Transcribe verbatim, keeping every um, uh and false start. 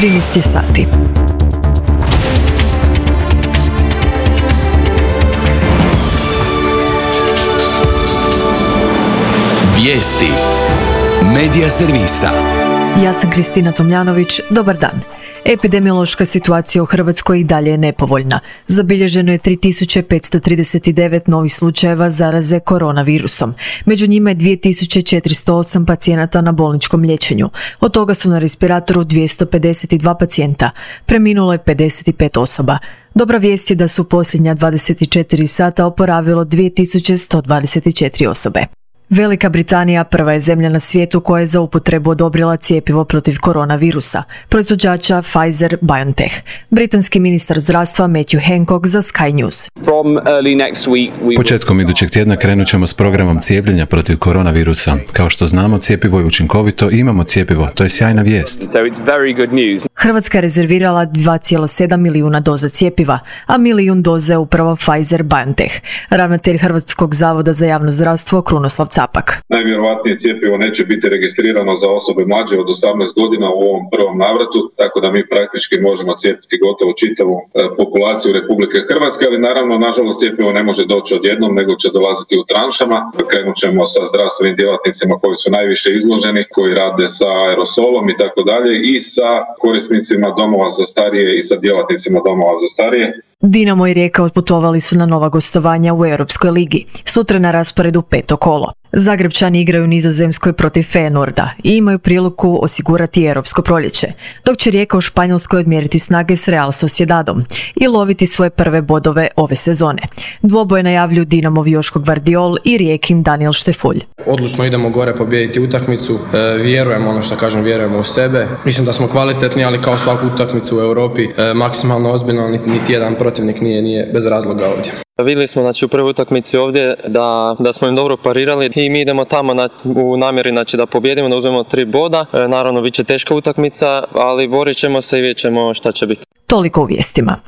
trinaest je sati. Vijesti Medija servisa. Ja sam Kristina Tomljanović, dobar dan. Epidemiološka situacija u Hrvatskoj i dalje je nepovoljna. Zabilježeno je tri tisuće petsto trideset devet novih slučajeva zaraze koronavirusom. Među njima je dvije tisuće četiristo osam pacijenata na bolničkom liječenju. Od toga su na respiratoru dvjesto pedeset dva pacijenta. Preminulo je pedeset pet osoba. Dobra vijest je da su posljednja dvadeset četiri sata oporavilo dvije tisuće sto dvadeset četiri osobe. Velika Britanija prva je zemlja na svijetu koja je za upotrebu odobrila cjepivo protiv koronavirusa, proizvođača Pfizer-BioNTech. Britanski ministar zdravstva Matthew Hancock za Sky News. Početkom idućeg tjedna krenut ćemo s programom cijepljenja protiv koronavirusa. Kao što znamo, cjepivo je učinkovito i imamo cjepivo. To je sjajna vijest. Hrvatska je rezervirala dva zarez sedam milijuna doza cjepiva, a milijun doza je upravo Pfizer-BioNTech. Ravnatelj Hrvatskog zavoda za javno zdravstvo Krunoslav Capak. Najvjerojatnije cjepivo neće biti registrirano za osobe mlađe od osamnaest godina u ovom prvom navratu, tako da mi praktički možemo cijepiti gotovo čitavu e, populaciju Republike Hrvatske, ali naravno, nažalost, cjepivo ne može doći odjednom, nego će dolaziti u tranšama. Krenut ćemo sa zdravstvenim djelatnicima koji su najviše izloženi, koji rade sa aerosolom i tako dalje, i sa korisnicima domova za starije i sa djelatnicima domova za starije. Dinamo i Rijeka otputovali su na nova gostovanja u Europskoj ligi. Sutra na rasporedu peto kolo. Zagrebčani igraju u Nizozemskoj protiv Feyenoorda i imaju priliku osigurati europsko proljeće, dok će Rijeka u Španjolskoj odmjeriti snage s Real Sociedadom i loviti svoje prve bodove ove sezone. Dvoboje najavljuju Dinamov Joško Gvardiol i Rijekin Daniel Štefulj. Odlučno idemo gore pobijediti utakmicu, e, vjerujemo, ono što kažem, vjerujemo u sebe. Mislim da smo kvalitetni, ali kao svaku utakmicu u Europi, e, maksimalno ozbiljno, niti, niti jedan protivnik nije, nije bez razloga ovdje. Vidjeli smo, znači, u prvoj utakmici ovdje da, da smo im dobro parirali i mi idemo tamo na, u namjeri, znači, da pobjedimo, da uzmemo tri boda. E, naravno, bit će teška utakmica, ali borit ćemo se i vidjet ćemo šta će biti. Toliko u vijestima.